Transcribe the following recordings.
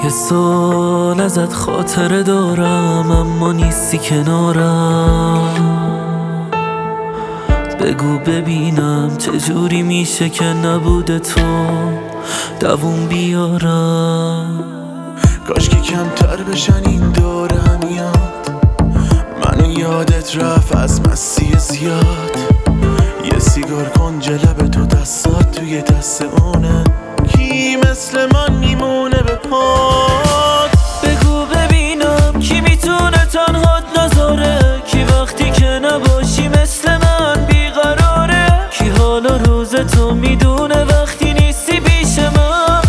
سال ازت خاطره دارم اما نیستی کنارم. بگو ببینم چجوری میشه که نبوده تو دووم بیارم. کاش که کمتر بشن این دور همیات، منو یادت رفت از مستی زیاد. یه سیگار کن جلب تو دستات توی دست اونه، کی مثل من میمونه به پات. بگو ببینم کی میتونه تنهات نذاره، کی وقتی که نباشی مثل من بیقراره، کی حالا روز تو میدونه وقتی نیستی پیش من.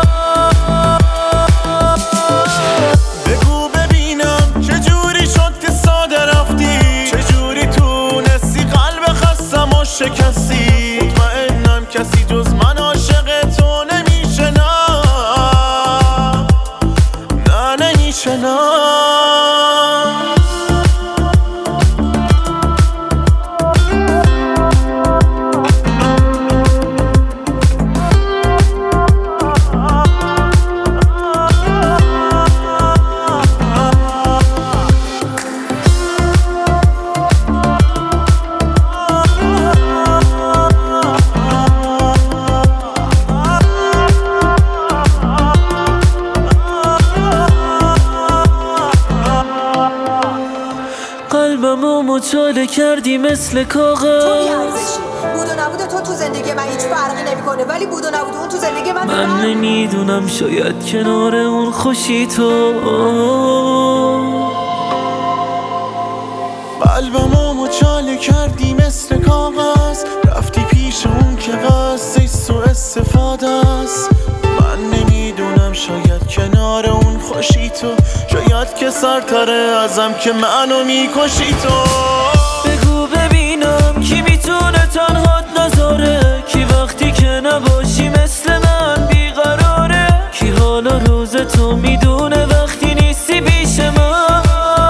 بگو ببینم چجوری شد که ساده رفتی، چجوری تونستی قلب خستم و شکستی. مطمئنم کسی جز من عاشق تو نمیشه، نه نمیشه نه. قلبمو مچاله کردی مثل کاغذ. تو بی‌ارزشی. بود و نبود تو زندگی من هیچ فرقی نمیکنه، ولی بود و نبود اون تو زندگی من نمیدونم شاید کنار اون خوشی تو. قلبمو مچاله کردی مثل کاغذ، رفتی پیش اون که قصدش سوء استفاده است. من نمیدونم شاید کنار اون خوشی تو، شاید که سرتره ازم که منو میکشی تو. بگو ببینم کی میتونه تنهات نذاره، کی وقتی که نباشی مثل من بیقراره، کی حالا روز تو میدونه وقتی نیستی پیش من.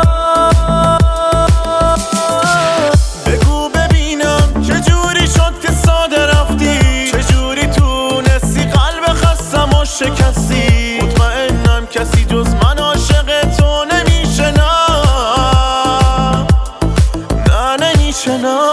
بگو ببینم چجوری شد که ساده رفتی، چجوری تونستی قلب خستم و شکستی. مطمئنم کسی جز من عاشق تو نمیشه، نه نمیشه نه.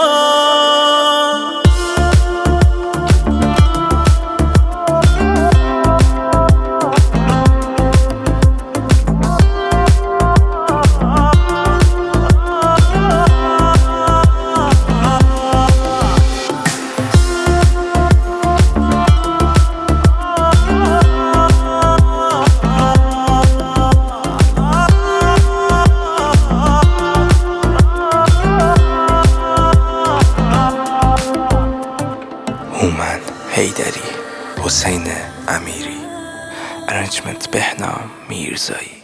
هومن حیدری، حسین امیری، ارنجمنت بهنام میرزایی.